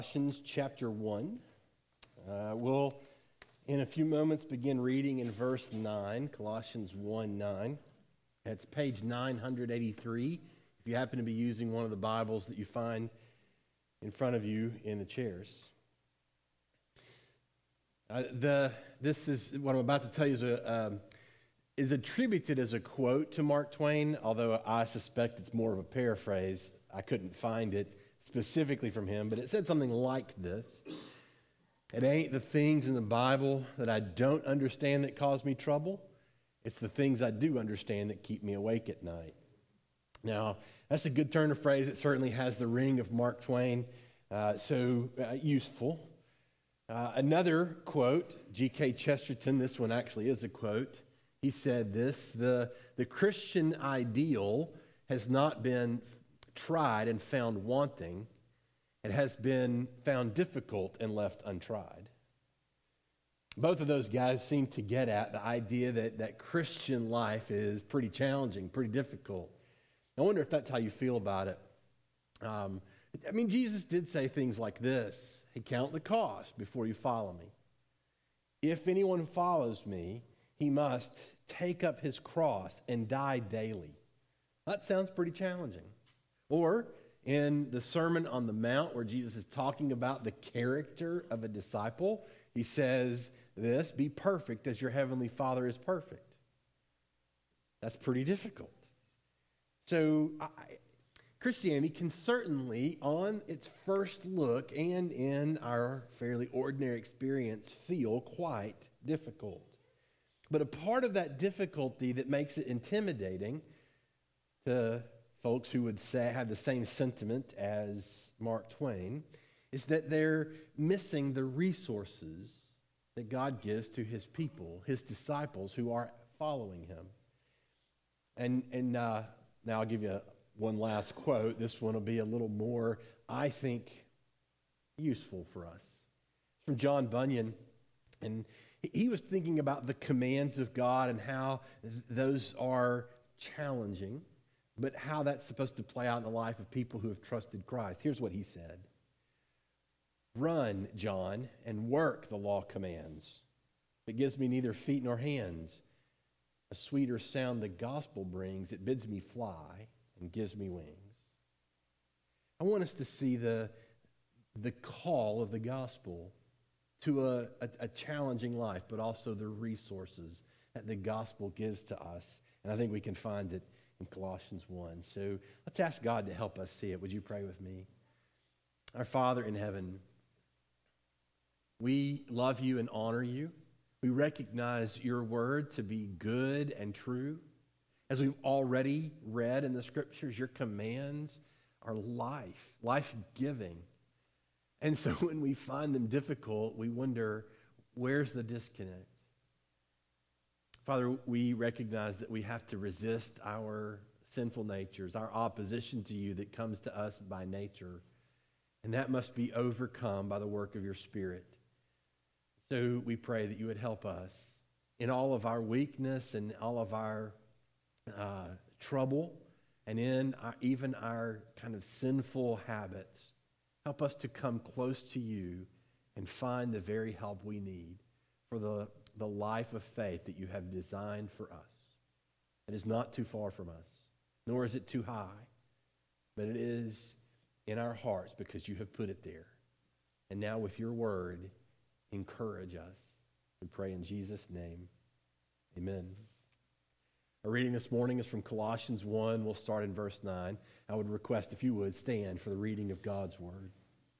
Colossians chapter 1. We'll, in a few moments, begin reading in verse 9, Colossians 1:9. It's page 983, if you happen to be using one of the Bibles that you find in front of you in the chairs. This is, what I'm about to tell you is attributed as a quote to Mark Twain, although I suspect it's more of a paraphrase. I couldn't find it specifically from him, but it said something like this: "It ain't the things in the Bible that I don't understand that cause me trouble. It's the things I do understand that keep me awake at night." Now, that's a good turn of phrase. It certainly has the ring of Mark Twain, so useful. Another quote, G.K. Chesterton, this one actually is a quote. He said this: the Christian ideal has not been tried and found wanting. It has been found difficult and left untried. Both of those guys seem to get at the idea that Christian life is pretty challenging, pretty difficult. I wonder if that's how you feel about it. Jesus did say things like this: "Hey, count the cost before you follow me. If anyone follows me, he must take up his cross and die daily." That sounds pretty challenging. Or in the Sermon on the Mount, where Jesus is talking about the character of a disciple, he says this: "Be perfect as your heavenly Father is perfect." That's pretty difficult. So Christianity can certainly, on its first look and in our fairly ordinary experience, feel quite difficult. But a part of that difficulty that makes it intimidating to folks who would say have the same sentiment as Mark Twain is that they're missing the resources that God gives to his people, his disciples who are following him. And now I'll give you one last quote. This one will be a little more, I think, useful for us. It's from John Bunyan, and he was thinking about the commands of God and how those are challenging, but how that's supposed to play out in the life of people who have trusted Christ. Here's what he said: "Run, John, and work the law commands. It gives me neither feet nor hands. A sweeter sound the gospel brings. It bids me fly and gives me wings." I want us to see the call of the gospel to a challenging life, but also the resources that the gospel gives to us. And I think we can find it in Colossians 1. So let's ask God to help us see it. Would you pray with me? Our Father in heaven, we love you and honor you. We recognize your word to be good and true. As we've already read in the scriptures, your commands are life-giving. And so when we find them difficult, we wonder, where's the disconnect? Father, we recognize that we have to resist our sinful natures, our opposition to you that comes to us by nature, and that must be overcome by the work of your Spirit. So we pray that you would help us in all of our weakness and all of our trouble, and in even our kind of sinful habits. Help us to come close to you and find the very help we need for the life of faith that you have designed for us. It is not too far from us, nor is it too high, but it is in our hearts because you have put it there. And now with your word, encourage us. We pray in Jesus' name. Amen. Our reading this morning is from Colossians 1. We'll start in verse 9. I would request, if you would, stand for the reading of God's word.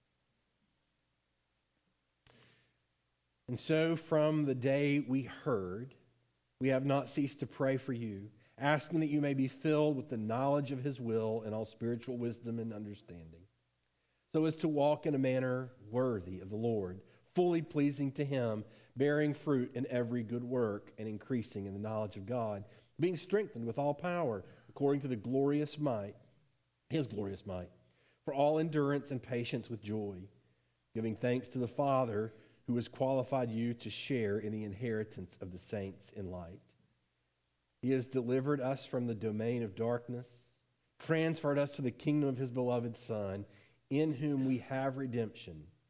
"And so from the day we heard, we have not ceased to pray for you, asking that you may be filled with the knowledge of his will and all spiritual wisdom and understanding, so as to walk in a manner worthy of the Lord, fully pleasing to him, bearing fruit in every good work and increasing in the knowledge of God, being strengthened with all power according to the glorious might, his glorious might, for all endurance and patience with joy, giving thanks to the Father who has qualified you to share in the inheritance of the saints in light. He has delivered us from the domain of darkness, transferred us to the kingdom of his beloved Son, in whom we have redemption,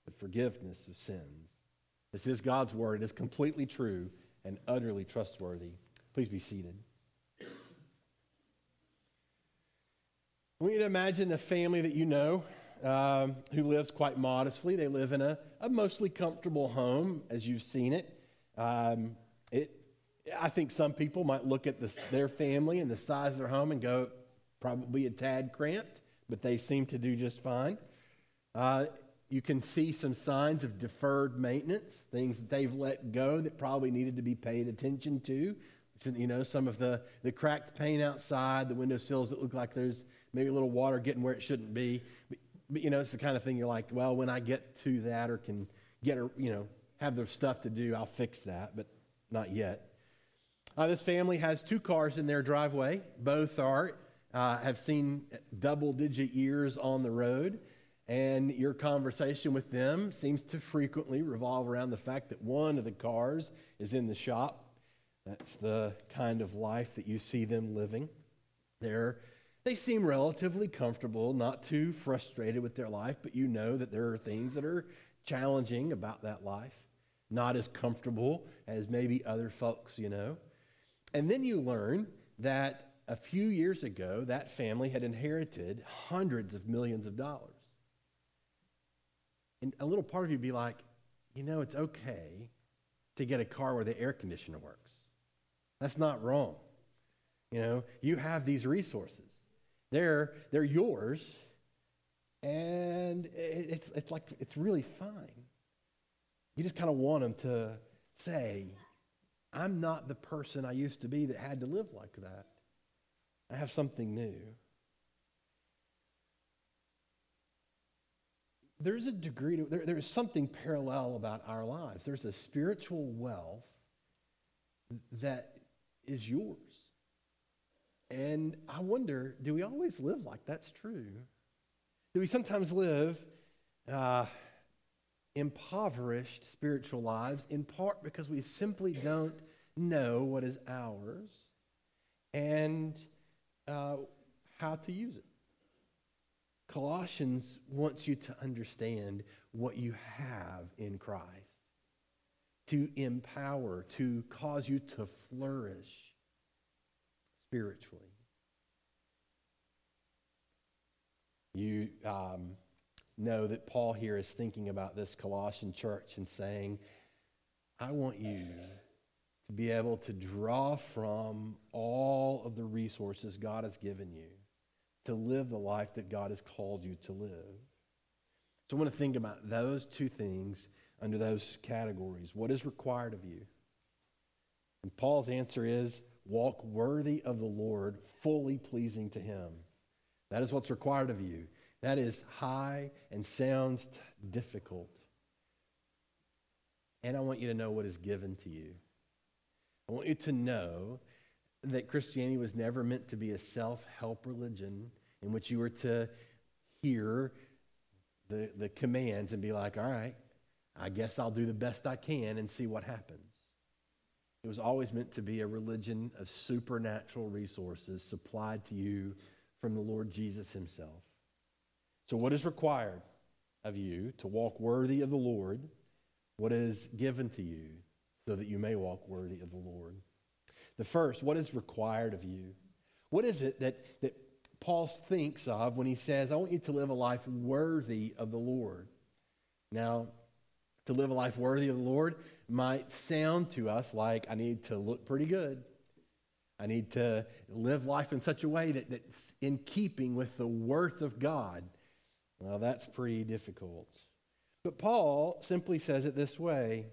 but forgiveness of sins. This is God's word. It is completely true and utterly trustworthy. Please be seated. I want you to imagine a family that you know who lives quite modestly. They live in a mostly comfortable home, as you've seen it. I think some people might look at their family and the size of their home and go, probably a tad cramped, but they seem to do just fine. You can see some signs of deferred maintenance, things that they've let go that probably needed to be paid attention to. You know, some of the cracked paint outside, the windowsills that look like there's maybe a little water getting where it shouldn't be. But you know, it's the kind of thing you're like, well, when I get to that or can get, have their stuff to do, I'll fix that, but not yet. This family has 2 cars in their driveway. Both have seen double-digit years on the road, and your conversation with them seems to frequently revolve around the fact that one of the cars is in the shop. That's the kind of life that you see them living. They seem relatively comfortable, not too frustrated with their life, but you know that there are things that are challenging about that life, not as comfortable as maybe other folks, And then you learn that a few years ago, that family had inherited hundreds of millions of dollars. And a little part of you would be like, it's okay to get a car where the air conditioner works. That's not wrong. You have these resources. They're yours, and it's really fine. You just kind of want them to say, I'm not the person I used to be that had to live like that. I have something new. There's a degree to, there's something parallel about our lives. There's a spiritual wealth that is yours. And I wonder, do we always live like that's true? Do we sometimes live impoverished spiritual lives, in part because we simply don't know what is ours and how to use it? Colossians wants you to understand what you have in Christ, to empower, to cause you to flourish spiritually. You know that Paul here is thinking about this Colossian church and saying, I want you to be able to draw from all of the resources God has given you to live the life that God has called you to live. So I want to think about those 2 things under those categories. What is required of you? And Paul's answer is, walk worthy of the Lord, fully pleasing to him. That is what's required of you. That is high and sounds difficult. And I want you to know what is given to you. I want you to know that Christianity was never meant to be a self-help religion in which you were to hear the commands and be like, all right, I guess I'll do the best I can and see what happens. It was always meant to be a religion of supernatural resources supplied to you from the Lord Jesus himself. So what is required of you to walk worthy of the Lord? What is given to you so that you may walk worthy of the Lord? The first, what is required of you? What is it that Paul thinks of when he says, I want you to live a life worthy of the Lord? Now, to live a life worthy of the Lord might sound to us like I need to look pretty good. I need to live life in such a way that's in keeping with the worth of God. Well, that's pretty difficult. But Paul simply says it this way.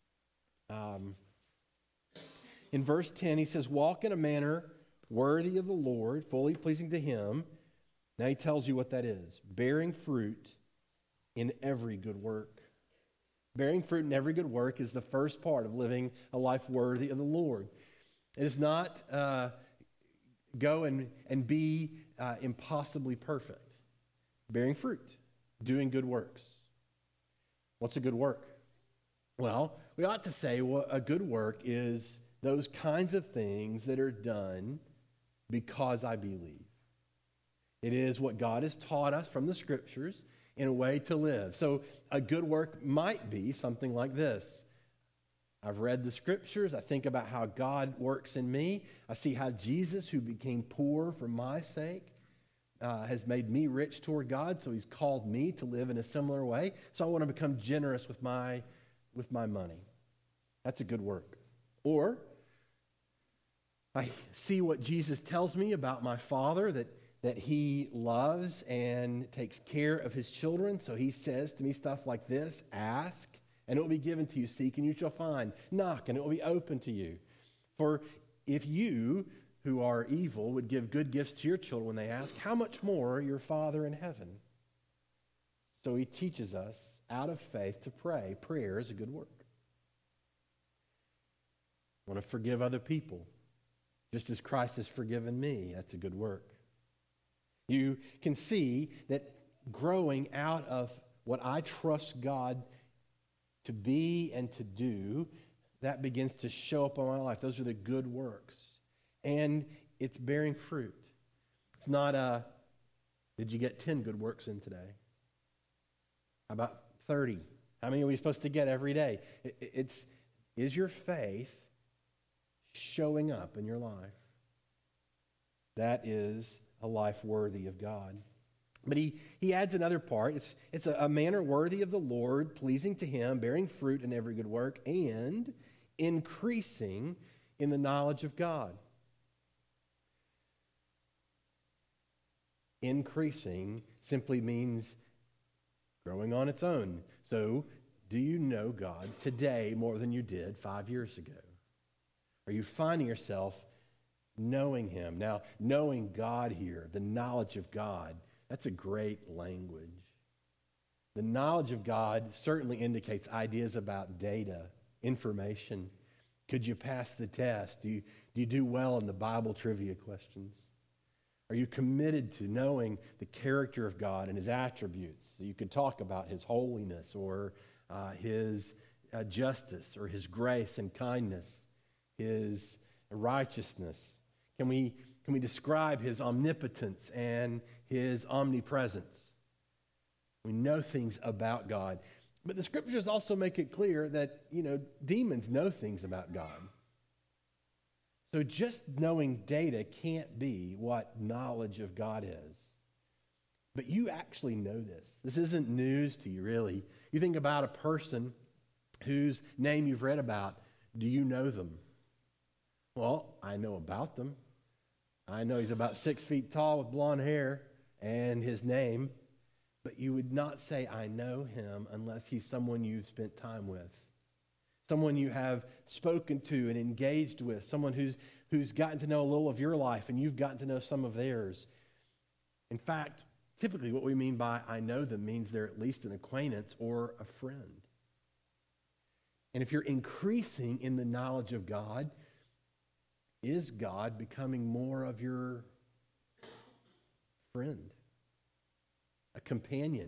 In verse 10, he says, walk in a manner worthy of the Lord, fully pleasing to him. Now he tells you what that is. Bearing fruit in every good work. Bearing fruit in every good work is the first part of living a life worthy of the Lord. It is not go and be impossibly perfect. Bearing fruit, doing good works. What's a good work? Well, we ought to say a good work is those kinds of things that are done because I believe. It is what God has taught us from the Scriptures. in a way to live. So a good work might be something like this. I've read the scriptures. I think about how God works in me. I see how Jesus, who became poor for my sake, has made me rich toward God, so he's called me to live in a similar way. So I want to become generous with my money. That's a good work. Or I see what Jesus tells me about my Father, that he loves and takes care of his children. So he says to me stuff like this: ask, and it will be given to you. Seek, and you shall find. Knock, and it will be open to you. For if you, who are evil, would give good gifts to your children when they ask, how much more your Father in heaven? So he teaches us out of faith to pray. Prayer is a good work. I want to forgive other people, just as Christ has forgiven me. That's a good work. You can see that growing out of what I trust God to be and to do, that begins to show up in my life. Those are the good works. And it's bearing fruit. It's not did you get 10 good works in today? How about 30? How many are we supposed to get every day? Is your faith showing up in your life? That is a life worthy of God. But he adds another part. It's a manner worthy of the Lord, pleasing to him, bearing fruit in every good work, and increasing in the knowledge of God. Increasing simply means growing on its own. So, do you know God today more than you did 5 years ago? Are you finding yourself knowing him? Now, knowing God here, the knowledge of God, that's a great language. The knowledge of God certainly indicates ideas about data, information. Could you pass the test? Do you do well in the Bible trivia questions? Are you committed to knowing the character of God and his attributes? So you could talk about his holiness or his justice or his grace and kindness, his righteousness. Can we describe his omnipotence and his omnipresence? We know things about God. But the scriptures also make it clear that, demons know things about God. So just knowing data can't be what knowledge of God is. But you actually know this. This isn't news to you, really. You think about a person whose name you've read about. Do you know them? Well, I know about them. I know he's about 6 feet tall with blonde hair and his name. But you would not say, I know him, unless he's someone you've spent time with. Someone you have spoken to and engaged with. Someone who's gotten to know a little of your life and you've gotten to know some of theirs. In fact, typically what we mean by I know them means they're at least an acquaintance or a friend. And if you're increasing in the knowledge of God, is God becoming more of your friend, a companion,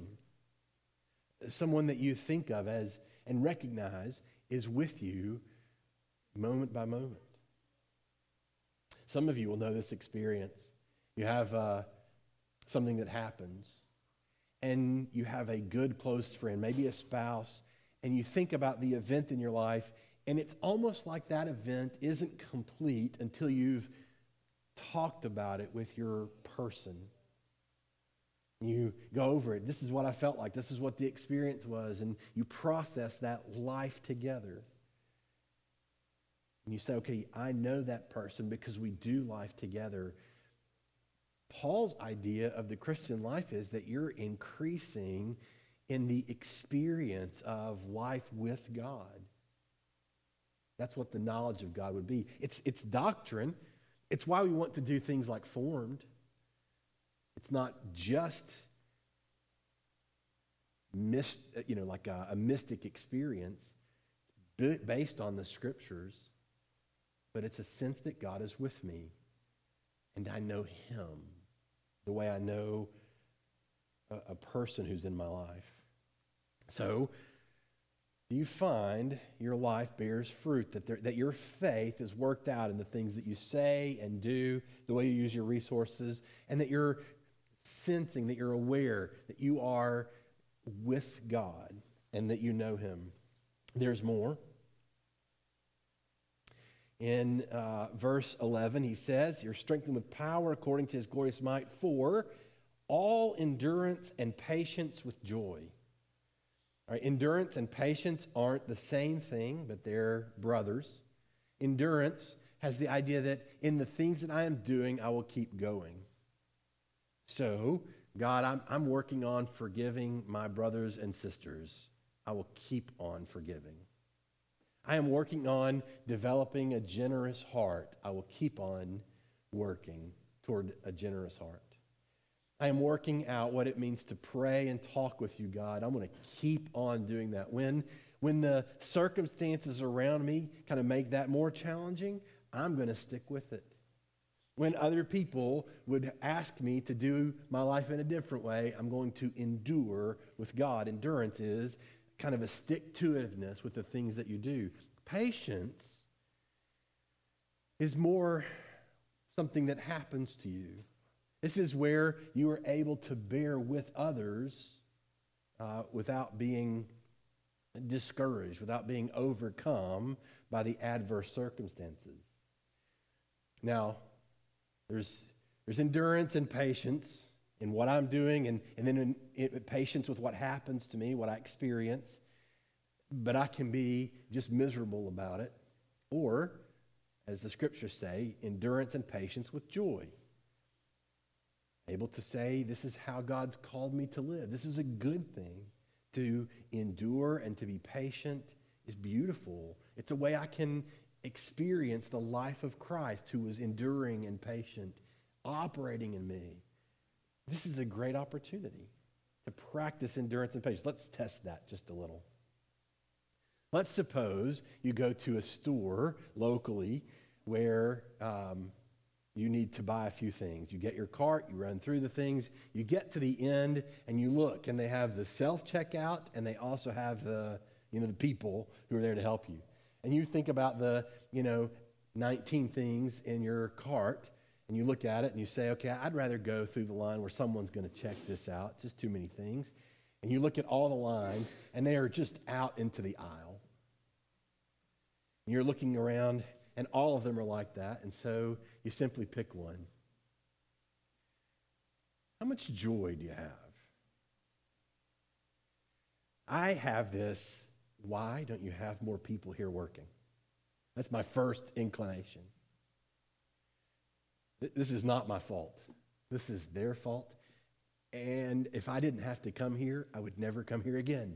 someone that you think of as and recognize is with you moment by moment? Some of you will know this experience. You have something that happens, and you have a good close friend, maybe a spouse, and you think about the event in your life, and it's almost like that event isn't complete until you've talked about it with your person. You go over it. This is what I felt like. This is what the experience was. And you process that life together. And you say, okay, I know that person because we do life together. Paul's idea of the Christian life is that you're increasing in the experience of life with God. That's what the knowledge of God would be. It's doctrine. It's why we want to do things like Formed. It's not just like a mystic experience. It's based on the scriptures, but it's a sense that God is with me and I know him the way I know a person who's in my life. So, do you find your life bears fruit, that your faith is worked out in the things that you say and do, the way you use your resources, and that you're sensing, that you're aware, that you are with God and that you know him. There's more. In verse 11, he says, you're strengthened with power according to his glorious might for all endurance and patience with joy. All right, endurance and patience aren't the same thing, but they're brothers. Endurance has the idea that in the things that I am doing, I will keep going. So, God, I'm working on forgiving my brothers and sisters. I will keep on forgiving. I am working on developing a generous heart. I will keep on working toward a generous heart. I am working out what it means to pray and talk with you, God. I'm going to keep on doing that. When the circumstances around me kind of make that more challenging, I'm going to stick with it. When other people would ask me to do my life in a different way, I'm going to endure with God. Endurance is kind of a stick-to-itiveness with the things that you do. Patience is more something that happens to you. This is where you are able to bear with others without being discouraged, without being overcome by the adverse circumstances. Now, there's endurance and patience in what I'm doing, and then patience with what happens to me, what I experience. But I can be just miserable about it. Or, as the scriptures say, endurance and patience with joy. Able to say, this is how God's called me to live. This is a good thing. To endure and to be patient is beautiful. It's a way I can experience the life of Christ who was enduring and patient, operating in me. This is a great opportunity to practice endurance and patience. Let's test that just a little. Let's suppose you go to a store locally where you need to buy a few things. You get your cart, you run through the things, you get to the end, and you look, and they have the self-checkout, and they also have the people who are there to help you. And you think about the 19 things in your cart, and you look at it and you say, okay, I'd rather go through the line where someone's going to check this out. Just too many things. And you look at all the lines, and they are just out into the aisle. And you're looking around, and all of them are like that, and so you simply pick one. How much joy do you have? I have this, why don't you have more people here working? That's my first inclination. This is not my fault. This is their fault. And if I didn't have to come here, I would never come here again.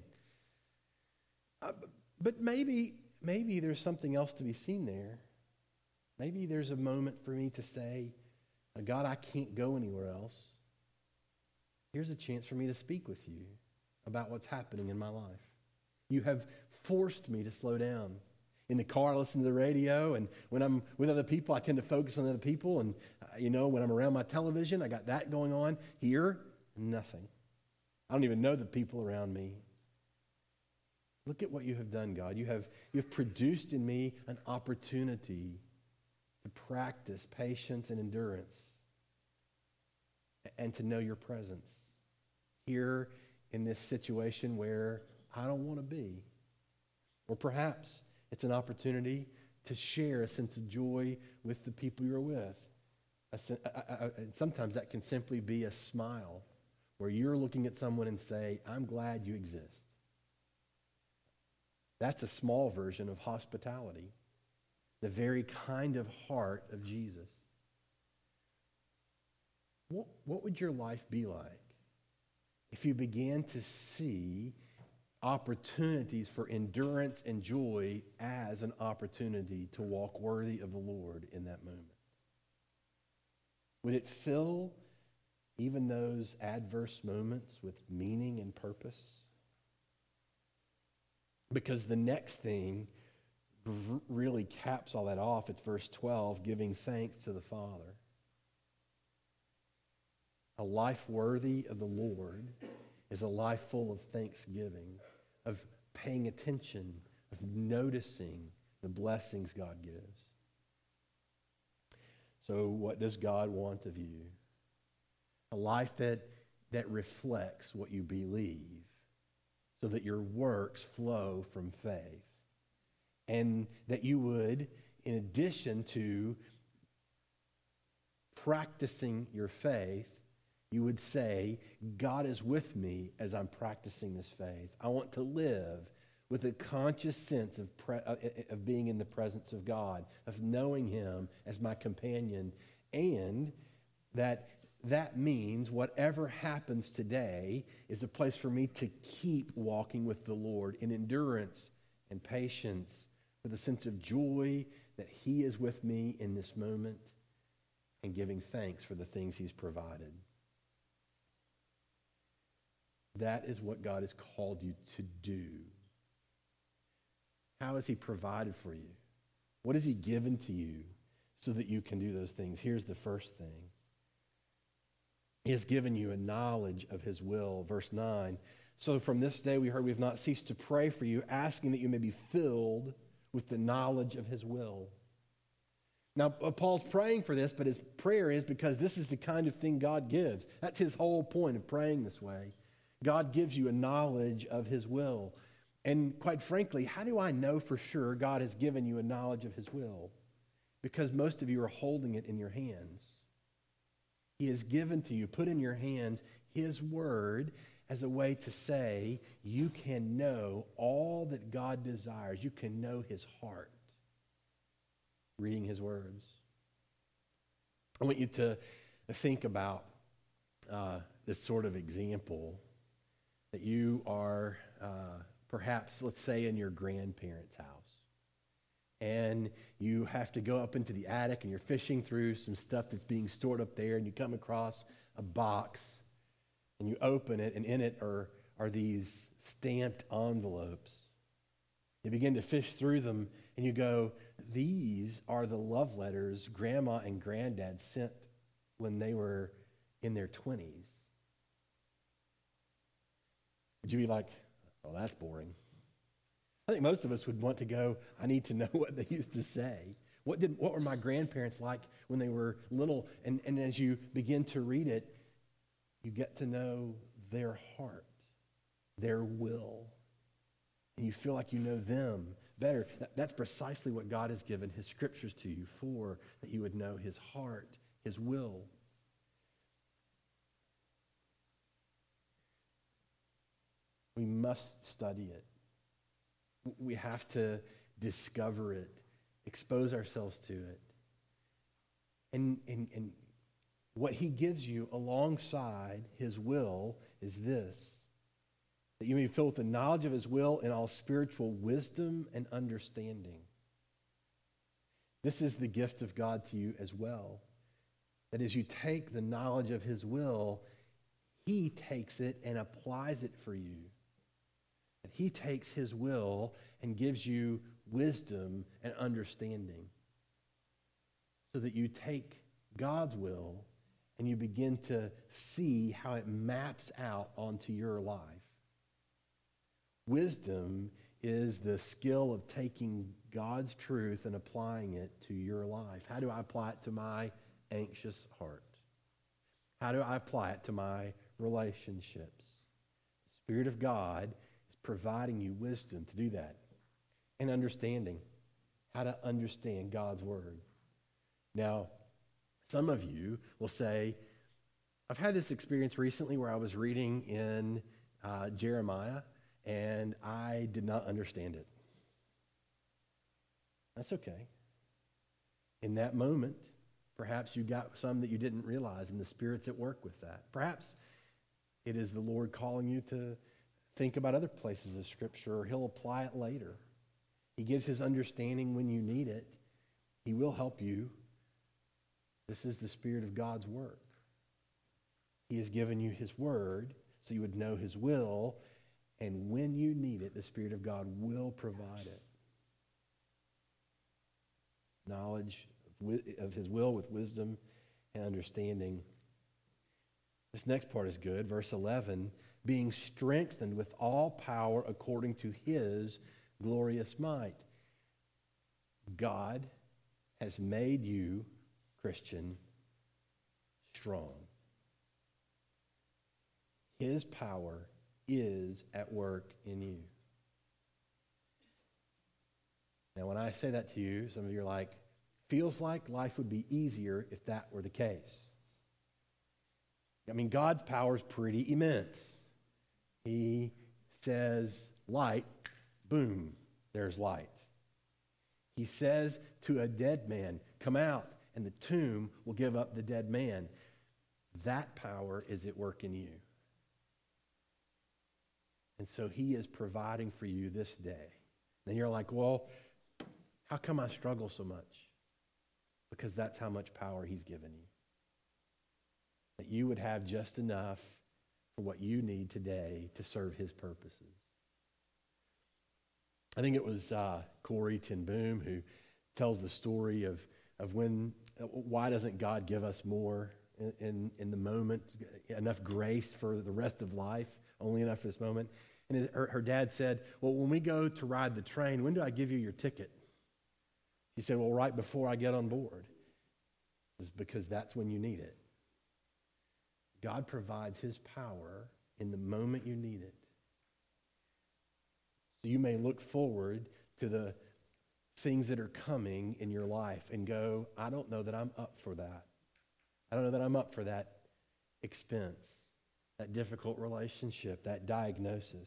But maybe there's something else to be seen there. Maybe there's a moment for me to say, God, I can't go anywhere else. Here's a chance for me to speak with you about what's happening in my life. You have forced me to slow down. In the car, I listen to the radio, and when I'm with other people, I tend to focus on other people, and when I'm around my television, I got that going on. Here, nothing. I don't even know the people around me. Look at what you have done, God. You have produced in me an opportunity to practice patience and endurance and to know your presence here in this situation where I don't want to be. Or perhaps it's an opportunity to share a sense of joy with the people you're with. Sometimes that can simply be a smile where you're looking at someone and say, I'm glad you exist. That's a small version of hospitality, the very kind of heart of Jesus. What would your life be like if you began to see opportunities for endurance and joy as an opportunity to walk worthy of the Lord in that moment? Would it fill even those adverse moments with meaning and purpose? Because the next thing really caps all that off. It's verse 12, giving thanks to the Father. A life worthy of the Lord is a life full of thanksgiving, of paying attention, of noticing the blessings God gives. So what does God want of you? A life that reflects what you believe so that your works flow from faith. And that you would, in addition to practicing your faith, you would say, God is with me as I'm practicing this faith. I want to live with a conscious sense of being in the presence of God, of knowing him as my companion, and that means whatever happens today is a place for me to keep walking with the Lord in endurance and patience, with a sense of joy that he is with me in this moment, and giving thanks for the things he's provided. That is what God has called you to do. How has he provided for you? What has he given to you so that you can do those things? Here's the first thing. He has given you a knowledge of his will. Verse 9. So from this day we heard we have not ceased to pray for you, asking that you may be filled with the knowledge of his will. Now, Paul's praying for this, but his prayer is because this is the kind of thing God gives. That's his whole point of praying this way. God gives you a knowledge of his will. And quite frankly, how do I know for sure God has given you a knowledge of his will? Because most of you are holding it in your hands. He has given to you, put in your hands, his word as a way to say you can know all that God desires. You can know his heart, reading his words. I want you to think about this sort of example that you are perhaps, let's say, in your grandparents' house. And you have to go up into the attic and you're fishing through some stuff that's being stored up there, and you come across a box and you open it, and in it are these stamped envelopes. You begin to fish through them and you go, these are the love letters Grandma and Granddad sent when they were in their 20s. Would you be like, oh, that's boring? I think most of us would want to go, I need to know what they used to say. What were my grandparents like when they were little? And as you begin to read it, you get to know their heart, their will. And you feel like you know them better. That's precisely what God has given his scriptures to you for, that you would know his heart, his will. We must study it. We have to discover it, expose ourselves to it. And what he gives you alongside his will is this, that you may be filled with the knowledge of his will and all spiritual wisdom and understanding. This is the gift of God to you as well. That as you take the knowledge of his will, he takes it and applies it for you. That he takes his will and gives you wisdom and understanding, so that you take God's will and you begin to see how it maps out onto your life. Wisdom is the skill of taking God's truth and applying it to your life. How do I apply it to my anxious heart? How do I apply it to my relationships? The Spirit of God is providing you wisdom to do that, and understanding how to understand God's word. Now, some of you will say, I've had this experience recently where I was reading in Jeremiah, and I did not understand it. That's okay. In that moment, perhaps you got some that you didn't realize, and the Spirit's at work with that. Perhaps it is the Lord calling you to think about other places of Scripture, or he'll apply it later. He gives his understanding when you need it. He will help you. This is the Spirit of God's work. He has given you his word so you would know his will, and when you need it, the Spirit of God will provide it. Knowledge of his will with wisdom and understanding. This next part is good. Verse 11, being strengthened with all power according to his glorious might. God has made you, Christian, strong. His power is at work in you. Now, when I say that to you, some of you are like, feels like life would be easier if that were the case. I mean, God's power is pretty immense. He says, light, boom, there's light. He says to a dead man, come out, and the tomb will give up the dead man. That power is at work in you. And so he is providing for you this day. And you're like, well, how come I struggle so much? Because that's how much power he's given you. That you would have just enough for what you need today to serve his purposes. I think it was Corrie ten Boom who tells the story of why doesn't God give us more in the moment, enough grace for the rest of life, only enough for this moment. And her dad said, well, when we go to ride the train, when do I give you your ticket? He said, well, right before I get on board. It's because that's when you need it. God provides his power in the moment you need it. So you may look forward to the things that are coming in your life and go, I don't know that I'm up for that. I don't know that I'm up for that expense, that difficult relationship, that diagnosis.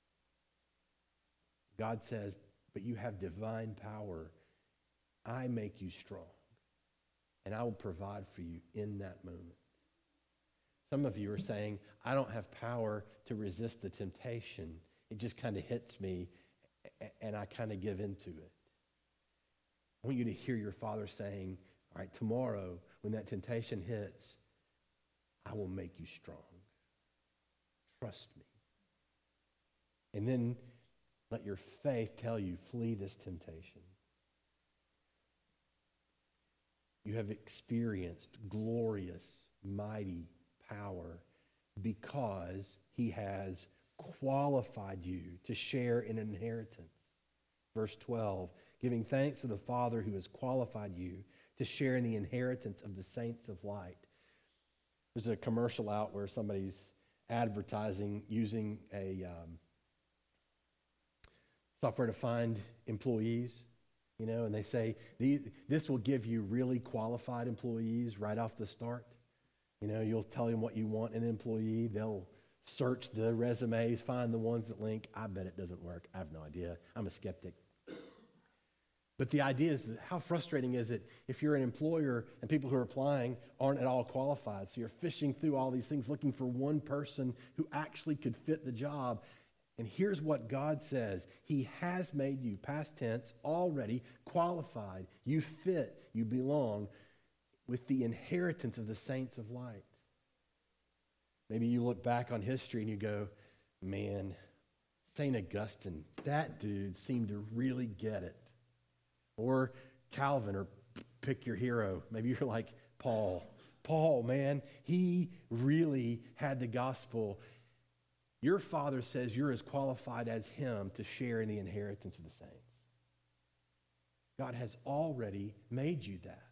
God says, but you have divine power. I make you strong, and I will provide for you in that moment. Some of you are saying, I don't have power to resist the temptation. It just kind of hits me, and I kind of give into it. I want you to hear your Father saying, all right, tomorrow, when that temptation hits, I will make you strong. Trust me. And then let your faith tell you, flee this temptation. You have experienced glorious, mighty power because he has qualified you to share in an inheritance. Verse 12, giving thanks to the Father who has qualified you to share in the inheritance of the saints of light. There's a commercial out where somebody's advertising using a software to find employees, and they say, this will give you really qualified employees right off the start. You'll tell them what you want in an employee. They'll search the resumes, find the ones that link. I bet it doesn't work. I have no idea. I'm a skeptic. But the idea is that how frustrating is it if you're an employer and people who are applying aren't at all qualified? So you're fishing through all these things looking for one person who actually could fit the job. And here's what God says. He has made you, past tense, already qualified. You fit, you belong with the inheritance of the saints of light. Maybe you look back on history and you go, man, St. Augustine, that dude seemed to really get it. Or Calvin, or pick your hero. Maybe you're like Paul. Paul, man, he really had the gospel. Your Father says you're as qualified as him to share in the inheritance of the saints. God has already made you that.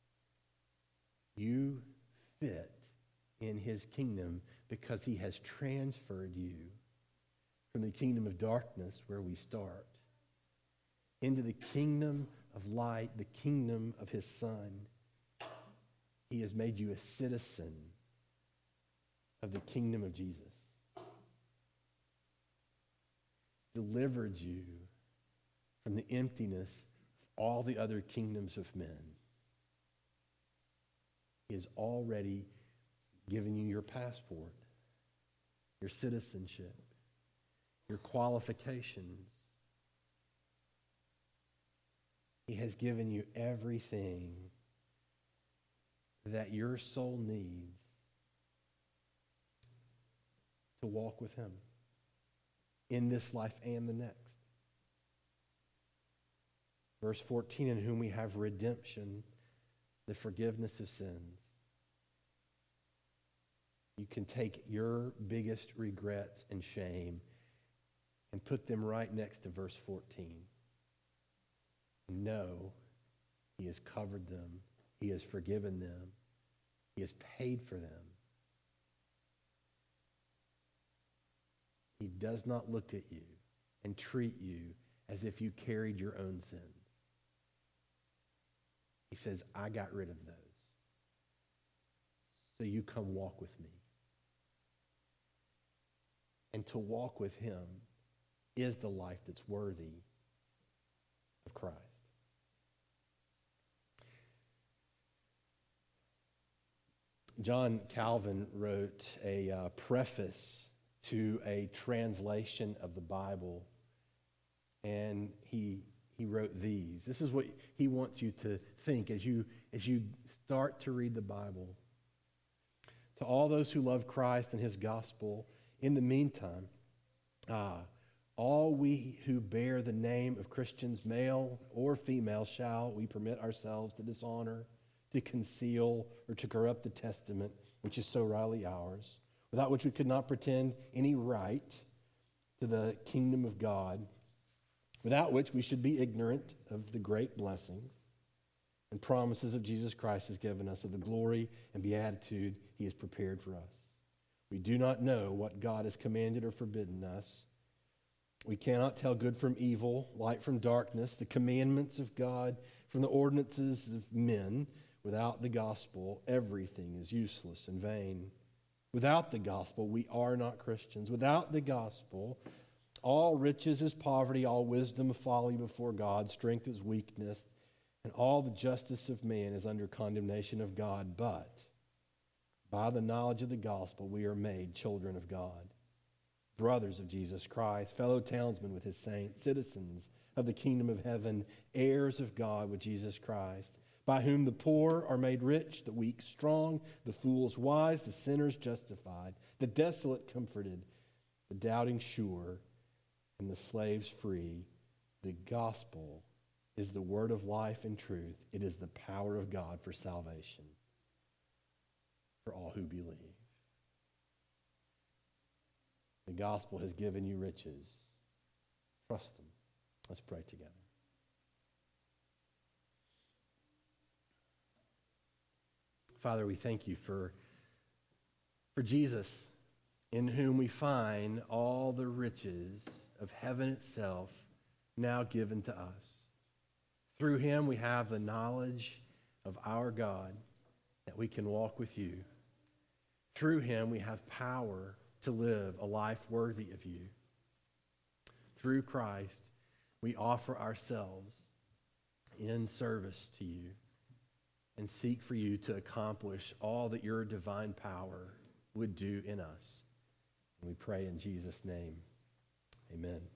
You fit in his kingdom because he has transferred you from the kingdom of darkness, where we start, into the kingdom of light, the kingdom of his Son. He has made you a citizen of the kingdom of Jesus. Delivered you from the emptiness of all the other kingdoms of men. He has already given you your passport, your citizenship, your qualifications. He has given you everything that your soul needs to walk with him in this life and the next. Verse 14, in whom we have redemption, the forgiveness of sins. You can take your biggest regrets and shame and put them right next to verse 14. No, he has covered them. He has forgiven them. He has paid for them. He does not look at you and treat you as if you carried your own sins. He says, I got rid of those. So you come walk with me. And to walk with him is the life that's worthy of Christ. John Calvin wrote a preface to a translation of the Bible, and he wrote these. This is what he wants you to think as you start to read the Bible. To all those who love Christ and his gospel, in the meantime, all we who bear the name of Christians, male or female, shall we permit ourselves to dishonor, to conceal, or to corrupt the testament which is so rightly ours, without which we could not pretend any right to the kingdom of God, without which we should be ignorant of the great blessings and promises of Jesus Christ has given us, of the glory and beatitude he has prepared for us. We do not know what God has commanded or forbidden us. We cannot tell good from evil, light from darkness, the commandments of God from the ordinances of men. Without the gospel, everything is useless and vain. Without the gospel, we are not Christians. Without the gospel, all riches is poverty, all wisdom folly before God, strength is weakness, and all the justice of man is under condemnation of God. But by the knowledge of the gospel, we are made children of God, brothers of Jesus Christ, fellow townsmen with his saints, citizens of the kingdom of heaven, heirs of God with Jesus Christ, by whom the poor are made rich, the weak strong, the fools wise, the sinners justified, the desolate comforted, the doubting sure, and the slaves free. The gospel is the word of life and truth. It is the power of God for salvation for all who believe. The gospel has given you riches. Trust them. Let's pray together. Father, we thank you for Jesus, in whom we find all the riches of heaven itself now given to us. Through him we have the knowledge of our God, that we can walk with you. Through him we have power to live a life worthy of you. Through Christ we offer ourselves in service to you and seek for you to accomplish all that your divine power would do in us. And we pray in Jesus' name, amen.